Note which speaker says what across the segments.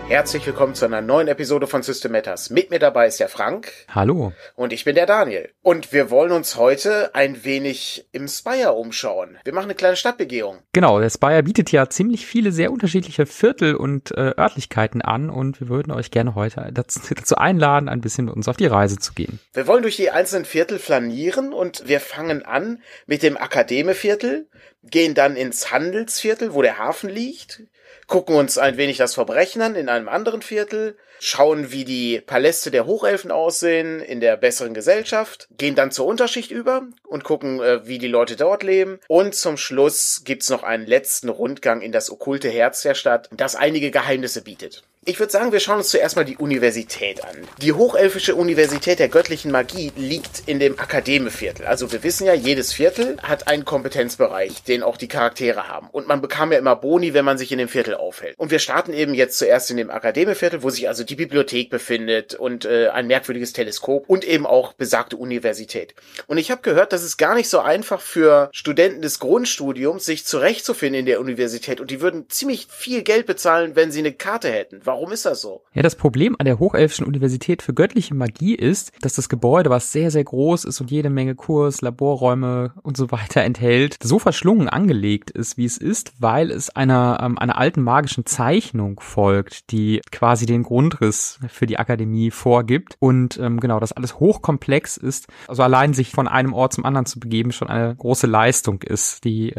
Speaker 1: Herzlich willkommen zu einer neuen Episode von System Matters. Mit mir dabei ist der Frank.
Speaker 2: Hallo.
Speaker 1: Und ich bin der Daniel. Und wir wollen uns heute ein wenig im Spire umschauen. Wir machen eine kleine Stadtbegehung.
Speaker 2: Genau, der Spire bietet ja ziemlich viele sehr unterschiedliche Viertel und Örtlichkeiten an und wir würden euch gerne heute dazu einladen, ein bisschen mit uns auf die Reise zu gehen.
Speaker 1: Wir wollen durch die einzelnen Viertel flanieren und wir fangen an mit dem Akademeviertel, gehen dann ins Handelsviertel, wo der Hafen liegt, gucken uns ein wenig das Verbrechen an in einem anderen Viertel, schauen, wie die Paläste der Hochelfen aussehen in der besseren Gesellschaft, gehen dann zur Unterschicht über und gucken, wie die Leute dort leben. Und zum Schluss gibt's noch einen letzten Rundgang in das okkulte Herz der Stadt, das einige Geheimnisse bietet. Ich würde sagen, wir schauen uns zuerst mal die Universität an. Die Hochelfische Universität der göttlichen Magie liegt in dem Akademeviertel. Also wir wissen ja, jedes Viertel hat einen Kompetenzbereich, den auch die Charaktere haben. Und man bekam ja immer Boni, wenn man sich in dem Viertel aufhält. Und wir starten eben jetzt zuerst in dem Akademeviertel, wo sich also die Bibliothek befindet und ein merkwürdiges Teleskop und eben auch besagte Universität. Und ich habe gehört, dass es gar nicht so einfach für Studenten des Grundstudiums, sich zurechtzufinden in der Universität. Und die würden ziemlich viel Geld bezahlen, wenn sie eine Karte hätten. Warum ist das so?
Speaker 2: Ja, das Problem an der Hochelfischen Universität für göttliche Magie ist, dass das Gebäude, was sehr, sehr groß ist und jede Menge Kurs, Laborräume und so weiter enthält, so verschlungen angelegt ist, wie es ist, weil es einer alten magischen Zeichnung folgt, die quasi den Grundriss für die Akademie vorgibt. Und genau, das alles hochkomplex ist. Also allein sich von einem Ort zum anderen zu begeben, schon eine große Leistung ist, die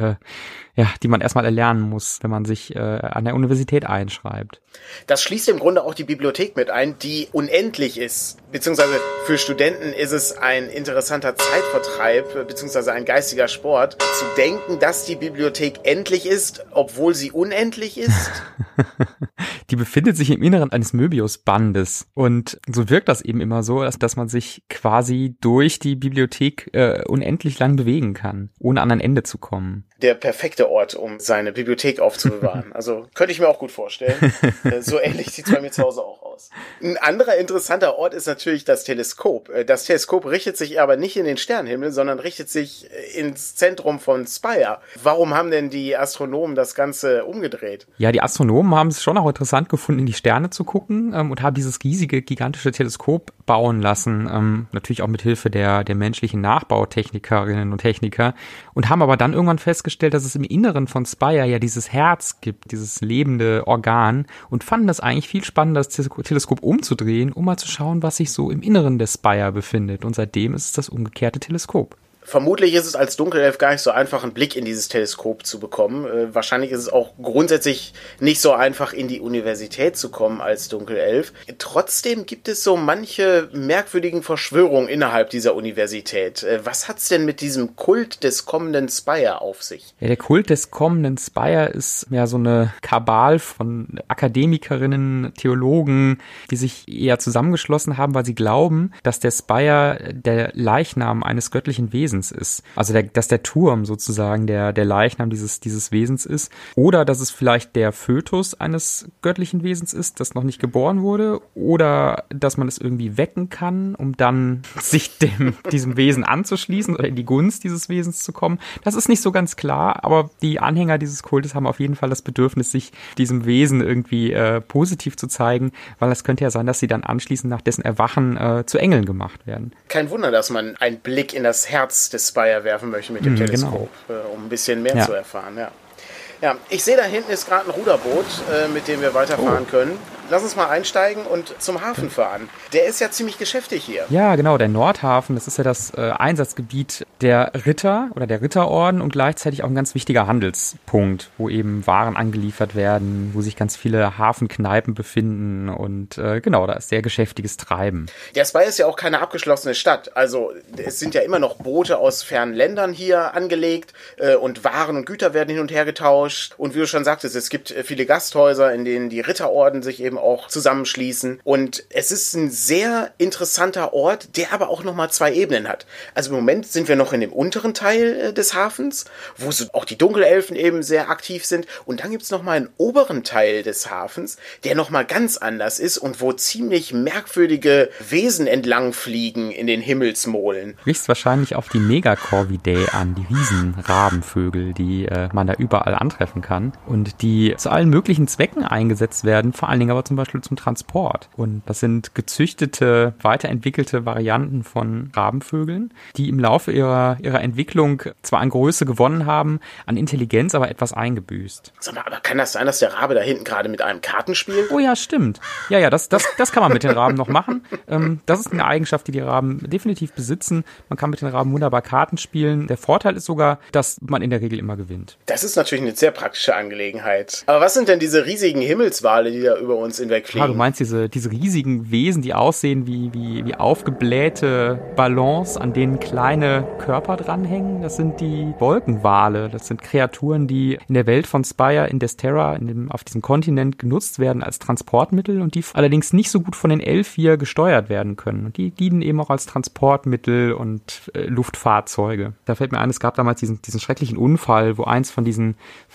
Speaker 2: man erstmal erlernen muss, wenn man sich an der Universität einschreibt.
Speaker 1: Das schließt im Grunde auch die Bibliothek mit ein, die unendlich ist. Beziehungsweise für Studenten ist es ein interessanter Zeitvertreib, beziehungsweise ein geistiger Sport, zu denken, dass die Bibliothek endlich ist, obwohl sie unendlich ist.
Speaker 2: Die befindet sich im Inneren eines Möbiusbandes. Und so wirkt das eben immer so, dass man sich quasi durch die Bibliothek unendlich lang bewegen kann, ohne an ein Ende zu kommen.
Speaker 1: Der perfekte Ort, um seine Bibliothek aufzubewahren. Also könnte ich mir auch gut vorstellen. So ähnlich sieht es bei mir zu Hause auch aus. Ein anderer interessanter Ort ist natürlich das Teleskop. Das Teleskop richtet sich aber nicht in den Sternenhimmel, sondern richtet sich ins Zentrum von Spire. Warum haben denn die Astronomen das Ganze umgedreht?
Speaker 2: Ja, die Astronomen haben es schon auch interessant gefunden, in die Sterne zu gucken und haben dieses riesige, gigantische Teleskop bauen lassen. Natürlich auch mit Hilfe der menschlichen Nachbautechnikerinnen und Techniker. Und haben aber dann irgendwann festgestellt, dass es im Inneren von Spire ja dieses Herz gibt, dieses lebende Organ, und fanden das eigentlich viel spannender, das Teleskop umzudrehen, um mal zu schauen, was sich so im Inneren des Spire befindet. Und seitdem ist es das umgekehrte Teleskop.
Speaker 1: Vermutlich ist es als Dunkelelf gar nicht so einfach, einen Blick in dieses Teleskop zu bekommen. Wahrscheinlich ist es auch grundsätzlich nicht so einfach, in die Universität zu kommen als Dunkelelf. Trotzdem gibt es so manche merkwürdigen Verschwörungen innerhalb dieser Universität. Was hat's denn mit diesem Kult des kommenden Spire auf sich?
Speaker 2: Ja, der Kult des kommenden Spire ist ja so eine Kabal von Akademikerinnen, Theologen, die sich eher zusammengeschlossen haben, weil sie glauben, dass der Spire der Leichnam eines göttlichen Wesens ist. Also dass der Turm sozusagen der Leichnam dieses Wesens ist. Oder dass es vielleicht der Fötus eines göttlichen Wesens ist, das noch nicht geboren wurde. Oder dass man es irgendwie wecken kann, um dann sich diesem Wesen anzuschließen oder in die Gunst dieses Wesens zu kommen. Das ist nicht so ganz klar, aber die Anhänger dieses Kultes haben auf jeden Fall das Bedürfnis, sich diesem Wesen irgendwie positiv zu zeigen, weil es könnte ja sein, dass sie dann anschließend nach dessen Erwachen zu Engeln gemacht werden.
Speaker 1: Kein Wunder, dass man einen Blick in das Herz des Spire werfen möchte mit dem Teleskop, um ein bisschen mehr zu erfahren. Ja, ich sehe, da hinten ist gerade ein Ruderboot, mit dem wir weiterfahren können. Lass uns mal einsteigen und zum Hafen fahren. Der ist ja ziemlich geschäftig hier.
Speaker 2: Ja, genau, der Nordhafen, das ist ja das Einsatzgebiet der Ritter oder der Ritterorden und gleichzeitig auch ein ganz wichtiger Handelspunkt, wo eben Waren angeliefert werden, wo sich ganz viele Hafenkneipen befinden und genau, da ist sehr geschäftiges Treiben.
Speaker 1: Der Spire ist ja auch keine abgeschlossene Stadt. Also es sind ja immer noch Boote aus fernen Ländern hier angelegt und Waren und Güter werden hin und her getauscht. Und wie du schon sagtest, es gibt viele Gasthäuser, in denen die Ritterorden sich eben auch zusammenschließen. Und es ist ein sehr interessanter Ort, der aber auch nochmal zwei Ebenen hat. Also im Moment sind wir noch in dem unteren Teil des Hafens, wo so auch die Dunkelelfen eben sehr aktiv sind. Und dann gibt's nochmal einen oberen Teil des Hafens, der nochmal ganz anders ist und wo ziemlich merkwürdige Wesen entlang fliegen in den Himmelsmolen.
Speaker 2: Riechst wahrscheinlich auf die Megacorvidae an, die Riesenrabenvögel, die man da überall antreffen kann und die zu allen möglichen Zwecken eingesetzt werden, vor allen Dingen aber zum Beispiel zum Transport. Und das sind gezüchtete, weiterentwickelte Varianten von Rabenvögeln, die im Laufe ihrer Entwicklung zwar an Größe gewonnen haben, an Intelligenz aber etwas eingebüßt.
Speaker 1: Sag mal, aber kann das sein, dass der Rabe da hinten gerade mit einem Karten spielt?
Speaker 2: Oh ja, stimmt. Ja, das kann man mit den Raben noch machen. Das ist eine Eigenschaft, die Raben definitiv besitzen. Man kann mit den Raben wunderbar Karten spielen. Der Vorteil ist sogar, dass man in der Regel immer gewinnt.
Speaker 1: Das ist natürlich eine sehr praktische Angelegenheit. Aber was sind denn diese riesigen Himmelswale, die da über uns hinwegfliegen?
Speaker 2: Du meinst diese riesigen Wesen, die aussehen wie aufgeblähte Ballons, an denen kleine Körper dranhängen? Das sind die Wolkenwale. Das sind Kreaturen, die in der Welt von Spire, in Destera, auf diesem Kontinent genutzt werden als Transportmittel und die allerdings nicht so gut von den Elfir gesteuert werden können. Und die dienen eben auch als Transportmittel und Luftfahrzeuge. Da fällt mir ein, es gab damals diesen schrecklichen Unfall, wo eins von diesen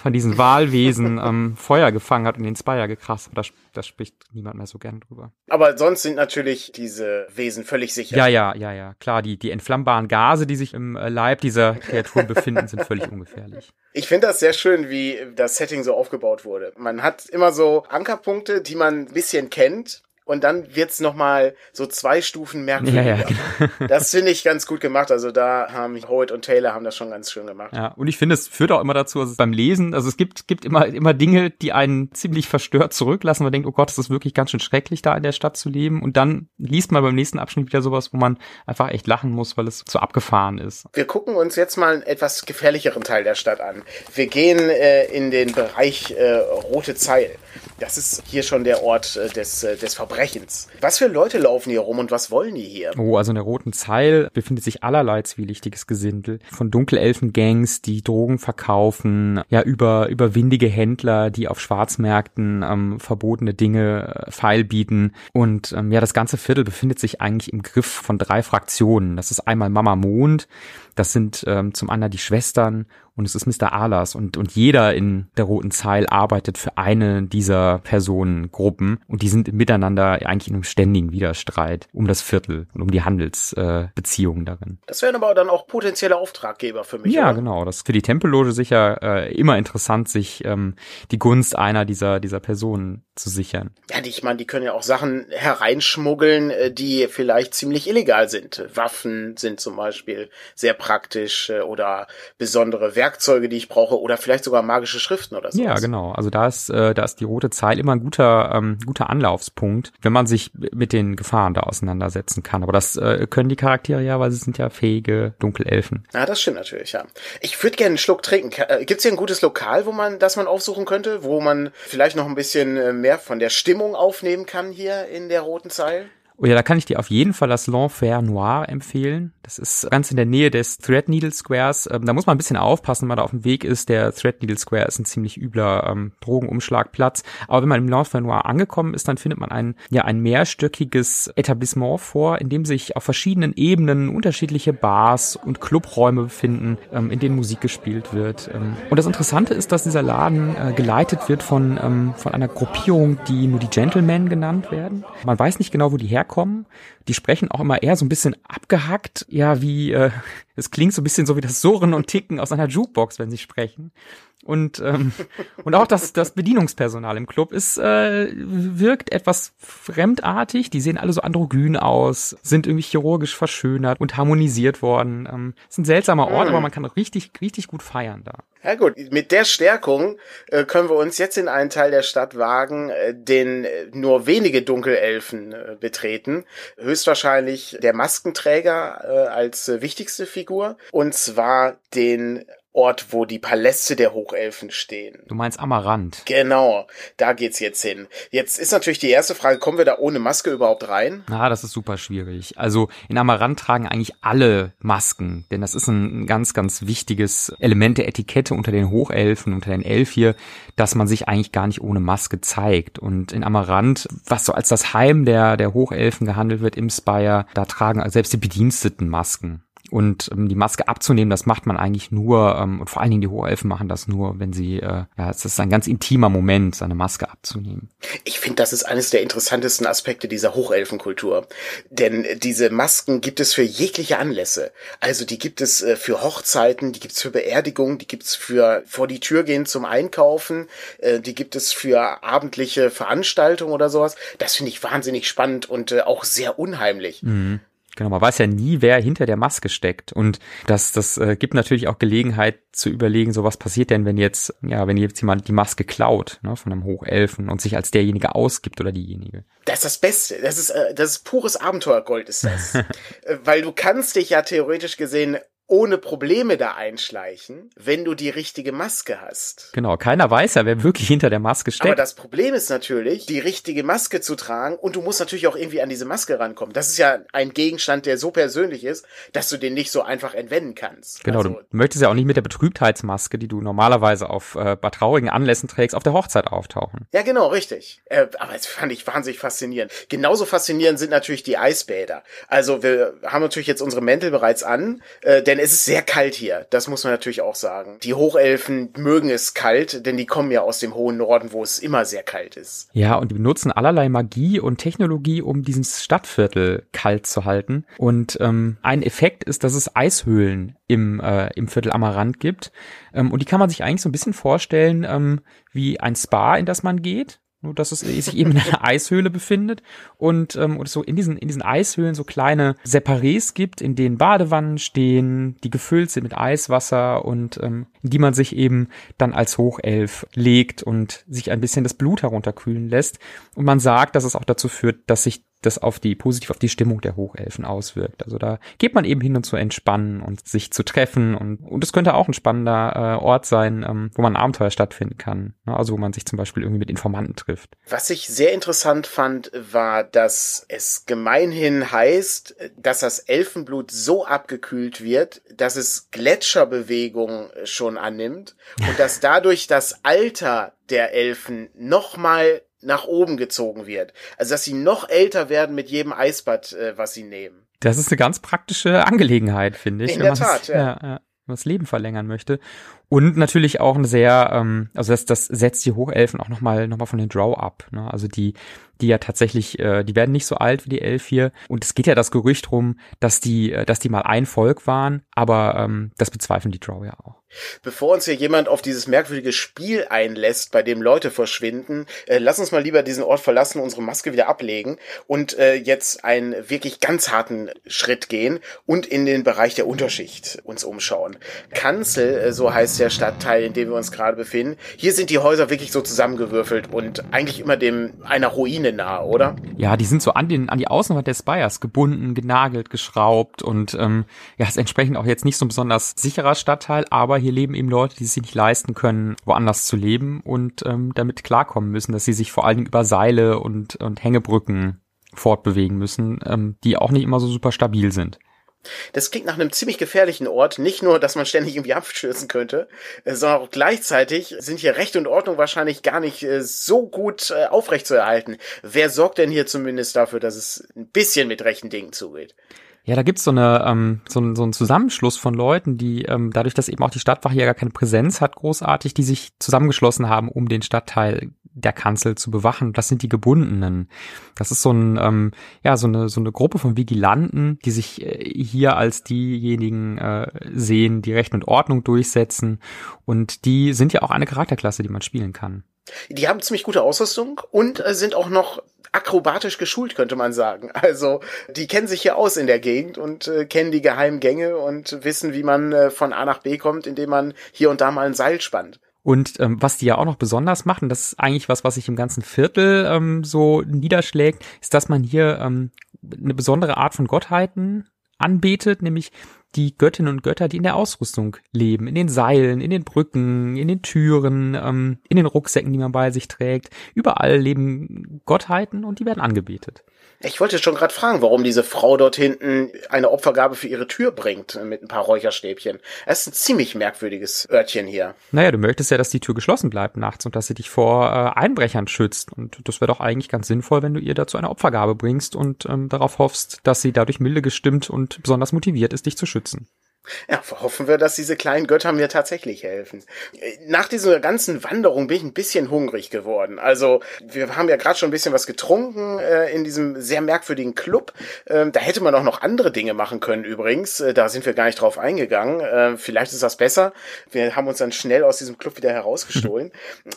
Speaker 2: Walwesen Feuer gefangen hat und den Spire gekratzt hat. Da spricht niemand mehr so gern drüber.
Speaker 1: Aber sonst sind natürlich diese Wesen völlig sicher.
Speaker 2: Ja. Klar, die entflammbaren Gase, die sich im Leib dieser Kreaturen befinden, sind völlig ungefährlich.
Speaker 1: Ich finde das sehr schön, wie das Setting so aufgebaut wurde. Man hat immer so Ankerpunkte, die man ein bisschen kennt. Und dann wird's nochmal so 2 Stufen merkwürdiger.
Speaker 2: Ja, genau.
Speaker 1: Das finde ich ganz gut gemacht. Also da haben Howitt und Taylor haben das schon ganz schön gemacht.
Speaker 2: Ja, und ich finde, es führt auch immer dazu, also beim Lesen, also es gibt immer Dinge, die einen ziemlich verstört zurücklassen. Man denkt, oh Gott, es ist wirklich ganz schön schrecklich, da in der Stadt zu leben. Und dann liest man beim nächsten Abschnitt wieder sowas, wo man einfach echt lachen muss, weil es so abgefahren ist.
Speaker 1: Wir gucken uns jetzt mal einen etwas gefährlicheren Teil der Stadt an. Wir gehen in den Bereich Rote Zeil. Das ist hier schon der Ort des Verbrechens. Was für Leute laufen hier rum und was wollen die hier?
Speaker 2: Oh, also in der Roten Zeil befindet sich allerlei zwielichtiges Gesindel. Von Dunkelelfen-Gangs, die Drogen verkaufen, ja, über windige Händler, die auf Schwarzmärkten verbotene Dinge feilbieten. Und ja, das ganze Viertel befindet sich eigentlich im Griff von 3 Fraktionen. Das ist einmal Mama Mond, das sind zum anderen die Schwestern und es ist Mr. Alas und jeder in der Roten Zeil arbeitet für eine dieser Personengruppen und die sind miteinander eigentlich in einem ständigen Widerstreit um das Viertel und um die Handelsbeziehungen darin.
Speaker 1: Das wären aber dann auch potenzielle Auftraggeber für mich,
Speaker 2: ja,
Speaker 1: oder?
Speaker 2: Genau. Das ist für die Tempelloge sicher immer interessant, sich die Gunst einer dieser Personen zu sichern.
Speaker 1: Ja, ich meine, die können ja auch Sachen hereinschmuggeln, die vielleicht ziemlich illegal sind. Waffen sind zum Beispiel sehr praktisch oder besondere Werkzeuge, die ich brauche oder vielleicht sogar magische Schriften oder so.
Speaker 2: Ja, genau. Also da ist die Rote Zeil immer ein guter Anlaufspunkt, wenn man sich mit den Gefahren da auseinandersetzen kann. Aber das können die Charaktere ja, weil sie sind ja fähige Dunkelelfen.
Speaker 1: Ja, das stimmt natürlich, ja. Ich würde gerne einen Schluck trinken. Gibt's hier ein gutes Lokal, das man aufsuchen könnte, wo man vielleicht noch ein bisschen mehr von der Stimmung aufnehmen kann hier in der Roten Zeil?
Speaker 2: Oh ja, da kann ich dir auf jeden Fall das L'Enfer Noir empfehlen. Das ist ganz in der Nähe des Threadneedle Squares. Da muss man ein bisschen aufpassen, wenn man da auf dem Weg ist. Der Threadneedle Square ist ein ziemlich übler Drogenumschlagplatz. Aber wenn man im L'Enfer Noir angekommen ist, dann findet man ein mehrstöckiges Etablissement vor, in dem sich auf verschiedenen Ebenen unterschiedliche Bars und Clubräume befinden, in denen Musik gespielt wird. Und das Interessante ist, dass dieser Laden geleitet wird von einer Gruppierung, die nur die Gentlemen genannt werden. Man weiß nicht genau, wo die herkommen. Die sprechen auch immer eher so ein bisschen abgehackt, ja, es klingt so ein bisschen so wie das Surren und Ticken aus einer Jukebox, wenn sie sprechen. Und auch das Bedienungspersonal im Club wirkt etwas fremdartig. Die sehen alle so androgyn aus, sind irgendwie chirurgisch verschönert und harmonisiert worden. Ist ein seltsamer Ort, aber man kann richtig, richtig gut feiern da.
Speaker 1: Ja gut, mit der Stärkung können wir uns jetzt in einen Teil der Stadt wagen, den nur wenige Dunkelelfen betreten. Höchstwahrscheinlich der Maskenträger als wichtigste Figur. Und zwar den Ort, wo die Paläste der Hochelfen stehen.
Speaker 2: Du meinst Amarant?
Speaker 1: Genau, da geht's jetzt hin. Jetzt ist natürlich die erste Frage, kommen wir da ohne Maske überhaupt rein?
Speaker 2: Das ist super schwierig. Also in Amarant tragen eigentlich alle Masken, denn das ist ein ganz, ganz wichtiges Element der Etikette unter den Hochelfen, unter den Elfir, dass man sich eigentlich gar nicht ohne Maske zeigt. Und in Amarant, was so als das Heim der Hochelfen gehandelt wird im Spire, da tragen selbst die Bediensteten Masken. Und die Maske abzunehmen, das macht man eigentlich nur, und vor allen Dingen die Hochelfen machen das nur, wenn sie, es ist ein ganz intimer Moment, seine Maske abzunehmen.
Speaker 1: Ich finde, das ist eines der interessantesten Aspekte dieser Hochelfenkultur. Denn diese Masken gibt es für jegliche Anlässe. Also die gibt es für Hochzeiten, die gibt es für Beerdigungen, die gibt es für vor die Tür gehen zum Einkaufen, die gibt es für abendliche Veranstaltungen oder sowas. Das finde ich wahnsinnig spannend und auch sehr unheimlich.
Speaker 2: Mhm. Genau, man weiß ja nie, wer hinter der Maske steckt. Und das gibt natürlich auch Gelegenheit zu überlegen, so was passiert denn, wenn jetzt jemand die Maske klaut, ne, von einem Hochelfen und sich als derjenige ausgibt oder diejenige.
Speaker 1: Das ist das Beste. Das ist pures Abenteuergold, ist das. Weil du kannst dich ja theoretisch gesehen ohne Probleme da einschleichen, wenn du die richtige Maske hast.
Speaker 2: Genau, keiner weiß ja, wer wirklich hinter der Maske steckt.
Speaker 1: Aber das Problem ist natürlich, die richtige Maske zu tragen und du musst natürlich auch irgendwie an diese Maske rankommen. Das ist ja ein Gegenstand, der so persönlich ist, dass du den nicht so einfach entwenden kannst.
Speaker 2: Genau, du möchtest ja auch nicht mit der Betrübtheitsmaske, die du normalerweise bei traurigen Anlässen trägst, auf der Hochzeit auftauchen.
Speaker 1: Ja, genau, richtig. Aber das fand ich wahnsinnig faszinierend. Genauso faszinierend sind natürlich die Eisbäder. Also wir haben natürlich jetzt unsere Mäntel bereits an, denn es ist sehr kalt hier, das muss man natürlich auch sagen. Die Hochelfen mögen es kalt, denn die kommen ja aus dem hohen Norden, wo es immer sehr kalt ist.
Speaker 2: Ja, und die benutzen allerlei Magie und Technologie, um dieses Stadtviertel kalt zu halten. Und ein Effekt ist, dass es Eishöhlen im Viertel Amarant gibt. Und die kann man sich eigentlich so ein bisschen vorstellen wie ein Spa, in das man geht. Nur dass es sich eben in einer Eishöhle befindet und so in diesen Eishöhlen so kleine Separés gibt, in denen Badewannen stehen, die gefüllt sind mit Eiswasser und in die man sich eben dann als Hochelf legt und sich ein bisschen das Blut herunterkühlen lässt. Und man sagt, dass es auch dazu führt, dass sich das positiv auf die Stimmung der Hochelfen auswirkt. Also da geht man eben hin, um zu entspannen und sich zu treffen und es könnte auch ein spannender Ort sein, wo man ein Abenteuer stattfinden kann. Ne? Also wo man sich zum Beispiel irgendwie mit Informanten trifft.
Speaker 1: Was ich sehr interessant fand, war, dass es gemeinhin heißt, dass das Elfenblut so abgekühlt wird, dass es Gletscherbewegung schon annimmt und dass dadurch das Alter der Elfen nochmal nach oben gezogen wird. Also, dass sie noch älter werden mit jedem Eisbad, was sie nehmen.
Speaker 2: Das ist eine ganz praktische Angelegenheit, finde ich.
Speaker 1: In der Tat, ja.
Speaker 2: Wenn man das Leben verlängern möchte. Und natürlich auch eine sehr, also das setzt die Hochelfen auch nochmal von den Drow ab. Ne? Also die ja tatsächlich, die werden nicht so alt wie die Elf hier. Und es geht ja das Gerücht rum, dass die mal ein Volk waren, aber das bezweifeln die Drow ja auch.
Speaker 1: Bevor uns hier jemand auf dieses merkwürdige Spiel einlässt, bei dem Leute verschwinden, lass uns mal lieber diesen Ort verlassen, unsere Maske wieder ablegen und jetzt einen wirklich ganz harten Schritt gehen und in den Bereich der Unterschicht uns umschauen. Kanzel, so heißt der Stadtteil, in dem wir uns gerade befinden. Hier sind die Häuser wirklich so zusammengewürfelt und eigentlich immer einer Ruine nahe, oder?
Speaker 2: Ja, die sind so an die Außenwand des Spires gebunden, genagelt, geschraubt und ist entsprechend auch jetzt nicht so ein besonders sicherer Stadtteil, aber hier leben eben Leute, die es sich nicht leisten können, woanders zu leben und damit klarkommen müssen, dass sie sich vor allen Dingen über Seile und Hängebrücken fortbewegen müssen, die auch nicht immer so super stabil sind.
Speaker 1: Das klingt nach einem ziemlich gefährlichen Ort. Nicht nur, dass man ständig irgendwie abstürzen könnte, sondern auch gleichzeitig sind hier Recht und Ordnung wahrscheinlich gar nicht so gut aufrechtzuerhalten. Wer sorgt denn hier zumindest dafür, dass es ein bisschen mit rechten Dingen zugeht?
Speaker 2: Ja, da gibt's so einen Zusammenschluss von Leuten, die dadurch, dass eben auch die Stadtwache ja gar keine Präsenz hat, großartig, die sich zusammengeschlossen haben, um den Stadtteil der Kanzel zu bewachen. Das sind die Gebundenen. Das ist so eine Gruppe von Vigilanten, die sich hier als diejenigen sehen, die Recht und Ordnung durchsetzen. Und die sind ja auch eine Charakterklasse, die man spielen kann.
Speaker 1: Die haben ziemlich gute Ausrüstung und sind auch noch akrobatisch geschult, könnte man sagen. Also die kennen sich hier aus in der Gegend und kennen die geheimen Gänge und wissen, wie man von A nach B kommt, indem man hier und da mal ein Seil spannt.
Speaker 2: Und was die ja auch noch besonders machen, das ist eigentlich was sich im ganzen Viertel so niederschlägt, ist, dass man hier eine besondere Art von Gottheiten anbetet, nämlich die Göttinnen und Götter, die in der Ausrüstung leben, in den Seilen, in den Brücken, in den Türen, in den Rucksäcken, die man bei sich trägt. Überall leben Gottheiten und die werden angebetet.
Speaker 1: Ich wollte schon gerade fragen, warum diese Frau dort hinten eine Opfergabe für ihre Tür bringt mit ein paar Räucherstäbchen. Es ist ein ziemlich merkwürdiges Örtchen hier.
Speaker 2: Naja, du möchtest ja, dass die Tür geschlossen bleibt nachts und dass sie dich vor Einbrechern schützt. Und das wäre doch eigentlich ganz sinnvoll, wenn du ihr dazu eine Opfergabe bringst und darauf hoffst, dass sie dadurch milde gestimmt und besonders motiviert ist, dich zu schützen. schützen.
Speaker 1: Ja, hoffen wir, dass diese kleinen Götter mir tatsächlich helfen. Nach dieser ganzen Wanderung bin ich ein bisschen hungrig geworden. Also, wir haben ja gerade schon ein bisschen was getrunken in diesem sehr merkwürdigen Club. Da hätte man auch noch andere Dinge machen können übrigens. Da sind wir gar nicht drauf eingegangen. Vielleicht ist das besser. Wir haben uns dann schnell aus diesem Club wieder herausgestohlen.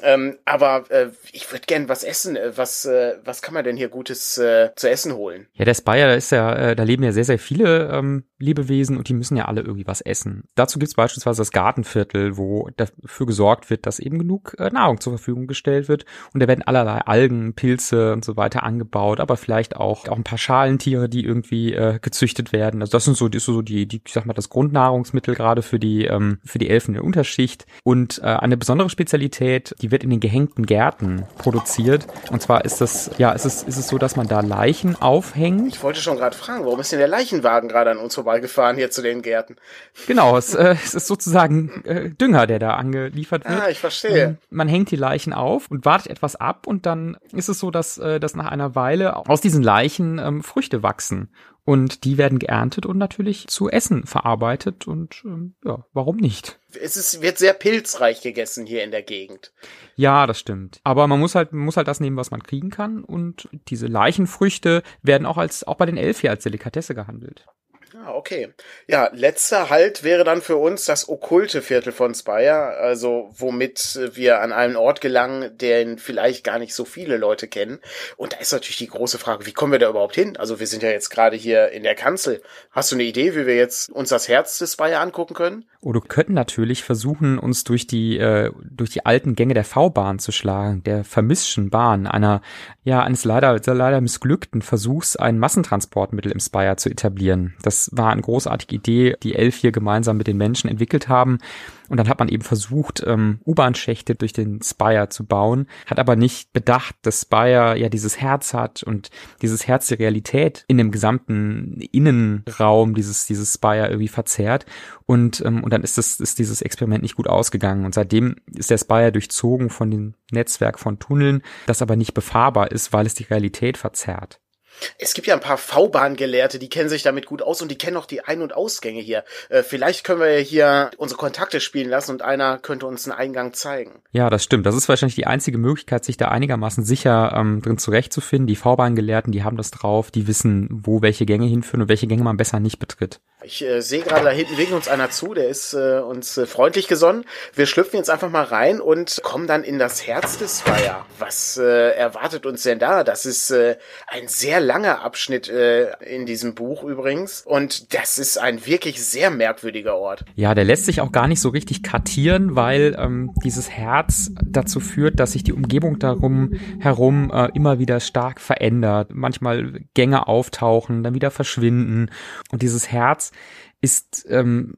Speaker 1: Aber ich würde gern was essen. Was kann man denn hier Gutes zu essen holen?
Speaker 2: Ja, der Spire, da leben ja sehr, sehr viele Lebewesen und die müssen ja alle irgendwie was essen. Dazu gibt's beispielsweise das Gartenviertel, wo dafür gesorgt wird, dass eben genug Nahrung zur Verfügung gestellt wird. Und da werden allerlei Algen, Pilze und so weiter angebaut, aber vielleicht auch ein paar Schalentiere, die irgendwie gezüchtet werden. Also das ist so die, ich sag mal, das Grundnahrungsmittel gerade für die Elfen in der Unterschicht. Und eine besondere Spezialität, die wird in den gehängten Gärten produziert. Und zwar ist es so, dass man da Leichen aufhängt.
Speaker 1: Ich wollte schon gerade fragen, warum ist denn der Leichenwagen gerade an uns vorbeigefahren hier zu den Gärten?
Speaker 2: Genau, es ist sozusagen Dünger, der da angeliefert wird.
Speaker 1: Ah, ich verstehe.
Speaker 2: Man hängt die Leichen auf und wartet etwas ab und dann ist es so, dass nach einer Weile aus diesen Leichen Früchte wachsen. Und die werden geerntet und natürlich zu Essen verarbeitet und ja, warum nicht?
Speaker 1: Wird sehr pilzreich gegessen hier in der Gegend.
Speaker 2: Ja, das stimmt. Aber man muss halt das nehmen, was man kriegen kann. Und diese Leichenfrüchte werden auch bei den Elf hier als Delikatesse gehandelt.
Speaker 1: Ah, okay. Ja, letzter Halt wäre dann für uns das okkulte Viertel von Spire, also womit wir an einen Ort gelangen, den vielleicht gar nicht so viele Leute kennen. Und da ist natürlich die große Frage, wie kommen wir da überhaupt hin? Also wir sind ja jetzt gerade hier in der Kanzel. Hast du eine Idee, wie wir jetzt uns das Herz des Spire angucken können?
Speaker 2: Oder könnten natürlich versuchen, uns durch die alten Gänge der V-Bahn zu schlagen, der Vermisschen Bahn, eines leider missglückten Versuchs, ein Massentransportmittel im Spire zu etablieren. Das war eine großartige Idee, die Elf hier gemeinsam mit den Menschen entwickelt haben. Und dann hat man eben versucht, U-Bahn-Schächte durch den Spire zu bauen, hat aber nicht bedacht, dass Spire ja dieses Herz hat und dieses Herz die Realität in dem gesamten Innenraum dieses Spire irgendwie verzerrt. Und dann ist dieses Experiment nicht gut ausgegangen. Und seitdem ist der Spire durchzogen von dem Netzwerk von Tunneln, das aber nicht befahrbar ist, weil es die Realität verzerrt.
Speaker 1: Es gibt ja ein paar V-Bahn-Gelehrte, die kennen sich damit gut aus und die kennen auch die Ein- und Ausgänge hier. Vielleicht können wir hier unsere Kontakte spielen lassen und einer könnte uns einen Eingang zeigen.
Speaker 2: Ja, das stimmt. Das ist wahrscheinlich die einzige Möglichkeit, sich da einigermaßen sicher drin zurechtzufinden. Die V-Bahn-Gelehrten, die haben das drauf, die wissen, wo welche Gänge hinführen und welche Gänge man besser nicht betritt.
Speaker 1: Ich sehe gerade, da hinten winkt uns einer zu, der ist uns freundlich gesonnen. Wir schlüpfen jetzt einfach mal rein und kommen dann in das Herz des Spire. Was erwartet uns denn da? Das ist ein sehr langer Abschnitt in diesem Buch übrigens und das ist ein wirklich sehr merkwürdiger Ort.
Speaker 2: Ja, der lässt sich auch gar nicht so richtig kartieren, weil dieses Herz dazu führt, dass sich die Umgebung darum herum immer wieder stark verändert. Manchmal Gänge auftauchen, dann wieder verschwinden und dieses Herz ist, man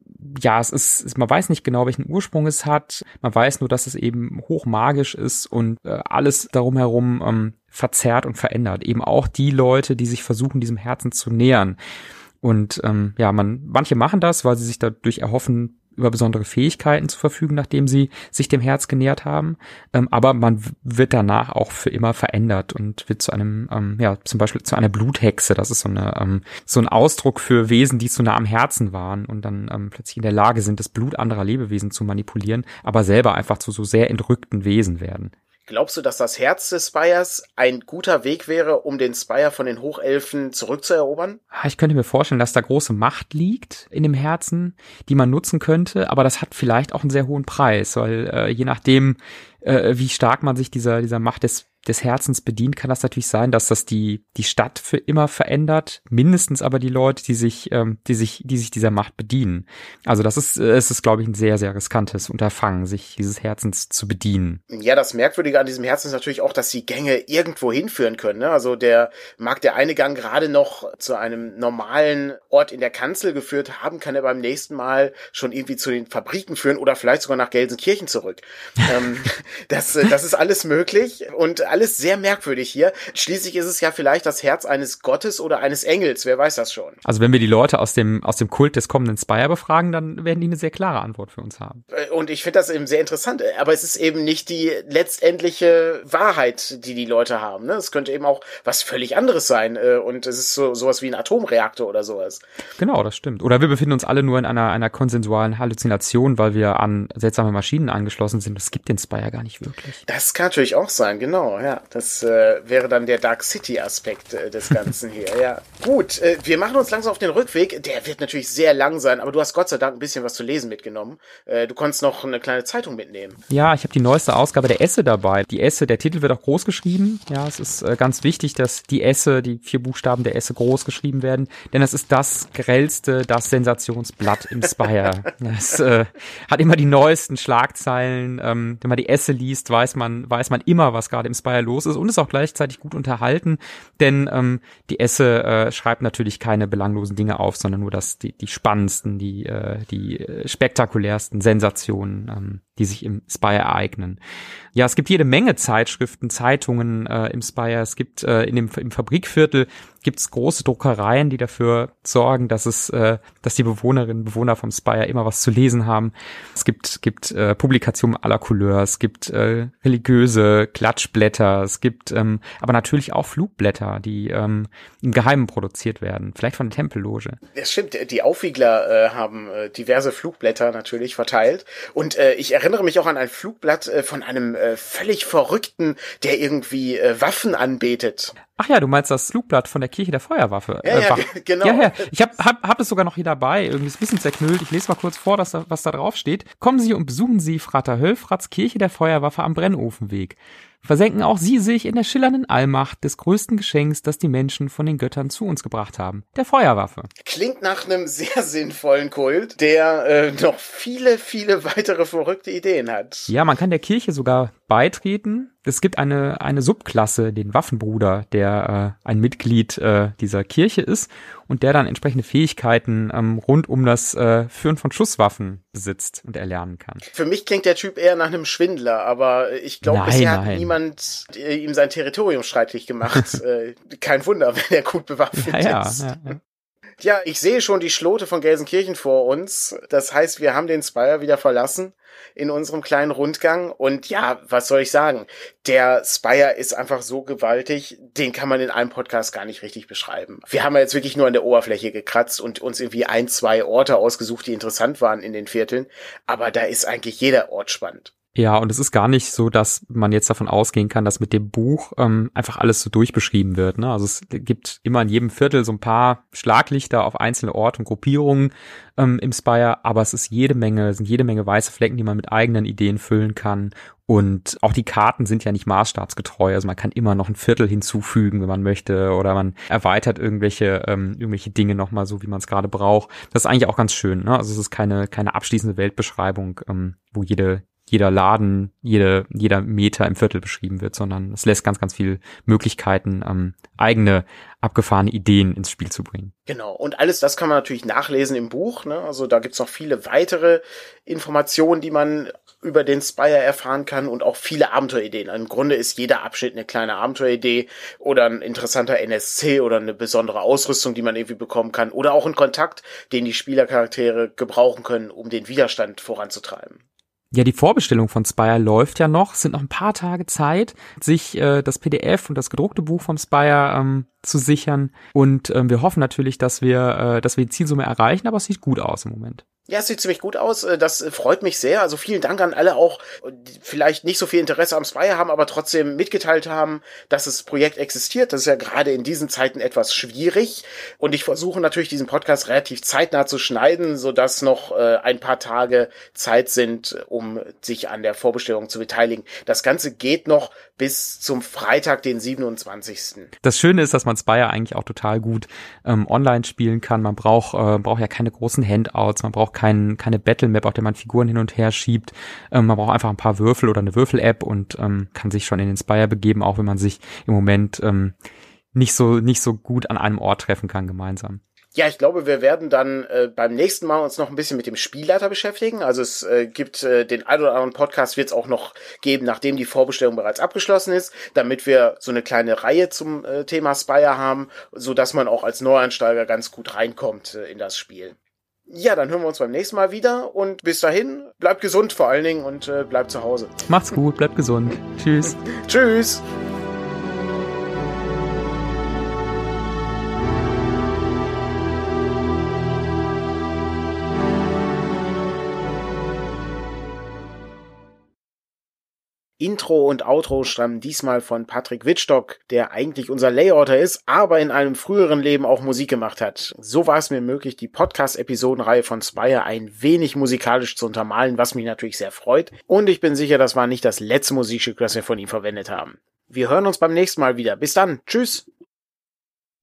Speaker 2: weiß nicht genau, welchen Ursprung es hat. Man weiß nur, dass es eben hochmagisch ist und alles darum herum verzerrt und verändert. Eben auch die Leute, die sich versuchen, diesem Herzen zu nähern. Und manche machen das, weil sie sich dadurch erhoffen, über besondere Fähigkeiten zu verfügen, nachdem sie sich dem Herz genähert haben. Aber man wird danach auch für immer verändert und wird zu einem, zum Beispiel zu einer Bluthexe. Das ist so ein Ausdruck für Wesen, die zu nah am Herzen waren und dann plötzlich in der Lage sind, das Blut anderer Lebewesen zu manipulieren, aber selber einfach zu so sehr entrückten Wesen werden.
Speaker 1: Glaubst du, dass das Herz des Spires ein guter Weg wäre, um den Spire von den Hochelfen zurückzuerobern?
Speaker 2: Ich könnte mir vorstellen, dass da große Macht liegt in dem Herzen, die man nutzen könnte, aber das hat vielleicht auch einen sehr hohen Preis, weil je nachdem, wie stark man sich dieser Macht des Herzens bedient, kann das natürlich sein, dass das die Stadt für immer verändert, mindestens aber die Leute, die sich dieser Macht bedienen. Also es ist, glaube ich, ein sehr, sehr riskantes Unterfangen, sich dieses Herzens zu bedienen.
Speaker 1: Ja, das Merkwürdige an diesem Herzen ist natürlich auch, dass die Gänge irgendwo hinführen können, ne? Also der eine Gang gerade noch zu einem normalen Ort in der Kanzel geführt haben, kann er beim nächsten Mal schon irgendwie zu den Fabriken führen oder vielleicht sogar nach Gelsenkirchen zurück. Das ist alles möglich und alles sehr merkwürdig hier. Schließlich ist es ja vielleicht das Herz eines Gottes oder eines Engels, wer weiß das schon.
Speaker 2: Also wenn wir die Leute aus dem Kult des kommenden Spire befragen, dann werden die eine sehr klare Antwort für uns haben.
Speaker 1: Und ich finde das eben sehr interessant, aber es ist eben nicht die letztendliche Wahrheit, die Leute haben. Ne? Es könnte eben auch was völlig anderes sein und es ist sowas wie ein Atomreaktor oder sowas.
Speaker 2: Genau, das stimmt. Oder wir befinden uns alle nur in einer konsensualen Halluzination, weil wir an seltsame Maschinen angeschlossen sind. Es gibt den Spire gar nicht wirklich.
Speaker 1: Das kann natürlich auch sein, genau. Ja, das wäre dann der Dark City-Aspekt des Ganzen hier. Ja, gut. Wir machen uns langsam auf den Rückweg. Der wird natürlich sehr lang sein, aber du hast Gott sei Dank ein bisschen was zu lesen mitgenommen. Du konntest noch eine kleine Zeitung mitnehmen.
Speaker 2: Ja, ich habe die neueste Ausgabe der Esse dabei. Die Esse, der Titel wird auch groß geschrieben. Ja, es ist ganz wichtig, dass die Esse, die 4 Buchstaben der Esse groß geschrieben werden, denn es ist das grellste, das Sensationsblatt im Spire. Es hat immer die neuesten Schlagzeilen. Wenn man die Esse liest, weiß man immer, was gerade im Spire los ist und ist auch gleichzeitig gut unterhalten, denn die Esse schreibt natürlich keine belanglosen Dinge auf, sondern nur die spannendsten, die spektakulärsten Sensationen, die sich im Spire ereignen. Ja, es gibt jede Menge Zeitschriften, Zeitungen im Spire. Es gibt im Fabrikviertel gibt's große Druckereien, die dafür sorgen, dass die Bewohnerinnen und Bewohner vom Spire immer was zu lesen haben. Es gibt Publikationen aller Couleur, es gibt religiöse Klatschblätter, es gibt aber natürlich auch Flugblätter, die im Geheimen produziert werden, vielleicht von der Tempelloge.
Speaker 1: Das stimmt, die Aufwiegler haben diverse Flugblätter natürlich verteilt und ich erinnere mich auch an ein Flugblatt von einem völlig Verrückten, der irgendwie Waffen anbetet.
Speaker 2: Ach ja, du meinst das Flugblatt von der Kirche der Feuerwaffe.
Speaker 1: Ja, genau.
Speaker 2: Ja. Ich hab das sogar noch hier dabei. Irgendwie ist ein bisschen zerknüllt. Ich lese mal kurz vor, was da drauf steht. Kommen Sie und besuchen Sie Frater Hölfrats Kirche der Feuerwaffe am Brennofenweg. Versenken auch Sie sich in der schillernden Allmacht des größten Geschenks, das die Menschen von den Göttern zu uns gebracht haben, der Feuerwaffe.
Speaker 1: Klingt nach einem sehr sinnvollen Kult, der noch viele, viele weitere verrückte Ideen hat.
Speaker 2: Ja, man kann der Kirche sogar beitreten. Es gibt eine Subklasse, den Waffenbruder, der ein Mitglied dieser Kirche ist und der dann entsprechende Fähigkeiten rund um das Führen von Schusswaffen besitzt und erlernen kann.
Speaker 1: Für mich klingt der Typ eher nach einem Schwindler, aber ich glaube, bisher hat niemand ihm sein Territorium streitig gemacht. Kein Wunder, wenn er gut bewaffnet ist. Ja. Ja, ich sehe schon die Schlote von Gelsenkirchen vor uns. Das heißt, wir haben den Spire wieder verlassen in unserem kleinen Rundgang. Und ja, was soll ich sagen? Der Spire ist einfach so gewaltig, den kann man in einem Podcast gar nicht richtig beschreiben. Wir haben ja jetzt wirklich nur an der Oberfläche gekratzt und uns irgendwie 1-2 Orte ausgesucht, die interessant waren in den Vierteln. Aber da ist eigentlich jeder Ort spannend.
Speaker 2: Ja, und es ist gar nicht so, dass man jetzt davon ausgehen kann, dass mit dem Buch einfach alles so durchbeschrieben wird. Ne? Also es gibt immer in jedem Viertel so ein paar Schlaglichter auf einzelne Orte und Gruppierungen im Spire, aber es sind jede Menge weiße Flecken, die man mit eigenen Ideen füllen kann. Und auch die Karten sind ja nicht maßstabsgetreu. Also man kann immer noch ein Viertel hinzufügen, wenn man möchte, oder man erweitert irgendwelche Dinge nochmal so, wie man es gerade braucht. Das ist eigentlich auch ganz schön. Ne? Also es ist keine abschließende Weltbeschreibung, wo jeder Laden, jeder Meter im Viertel beschrieben wird, sondern es lässt ganz, ganz viele Möglichkeiten, eigene abgefahrene Ideen ins Spiel zu bringen.
Speaker 1: Genau, und alles das kann man natürlich nachlesen im Buch, ne? Also da gibt's noch viele weitere Informationen, die man über den Spire erfahren kann und auch viele Abenteuerideen. Im Grunde ist jeder Abschnitt eine kleine Abenteueridee oder ein interessanter NSC oder eine besondere Ausrüstung, die man irgendwie bekommen kann oder auch ein Kontakt, den die Spielercharaktere gebrauchen können, um den Widerstand voranzutreiben.
Speaker 2: Ja, die Vorbestellung von Spire läuft ja noch. Es sind noch ein paar Tage Zeit, sich das PDF und das gedruckte Buch vom Spire zu sichern. Und wir hoffen natürlich, dass wir die Zielsumme erreichen, aber es sieht gut aus im Moment.
Speaker 1: Ja, es sieht ziemlich gut aus. Das freut mich sehr. Also vielen Dank an alle auch, die vielleicht nicht so viel Interesse am Spire haben, aber trotzdem mitgeteilt haben, dass das Projekt existiert. Das ist ja gerade in diesen Zeiten etwas schwierig. Und ich versuche natürlich, diesen Podcast relativ zeitnah zu schneiden, sodass noch ein paar Tage Zeit sind, um sich an der Vorbestellung zu beteiligen. Das Ganze geht noch bis zum Freitag, den 27.
Speaker 2: Das Schöne ist, dass man Spire eigentlich auch total gut online spielen kann. Man braucht ja keine großen Handouts, man braucht keine Battle-Map, auf der man Figuren hin und her schiebt. Man braucht einfach ein paar Würfel oder eine Würfel-App und kann sich schon in den Spire begeben, auch wenn man sich im Moment nicht so gut an einem Ort treffen kann gemeinsam.
Speaker 1: Ja, ich glaube, wir werden dann beim nächsten Mal uns noch ein bisschen mit dem Spielleiter beschäftigen. Also es gibt den ein oder anderen Podcast wird es auch noch geben, nachdem die Vorbestellung bereits abgeschlossen ist, damit wir so eine kleine Reihe zum Thema Spire haben, so dass man auch als Neueinsteiger ganz gut reinkommt in das Spiel. Ja, dann hören wir uns beim nächsten Mal wieder und bis dahin, bleibt gesund vor allen Dingen und bleibt zu Hause.
Speaker 2: Macht's gut, bleibt gesund. Tschüss.
Speaker 1: Tschüss. Intro und Outro stammen diesmal von Patrick Wittstock, der eigentlich unser Layouter ist, aber in einem früheren Leben auch Musik gemacht hat. So war es mir möglich, die Podcast-Episodenreihe von Spire ein wenig musikalisch zu untermalen, was mich natürlich sehr freut. Und ich bin sicher, das war nicht das letzte Musikstück, das wir von ihm verwendet haben. Wir hören uns beim nächsten Mal wieder. Bis dann. Tschüss.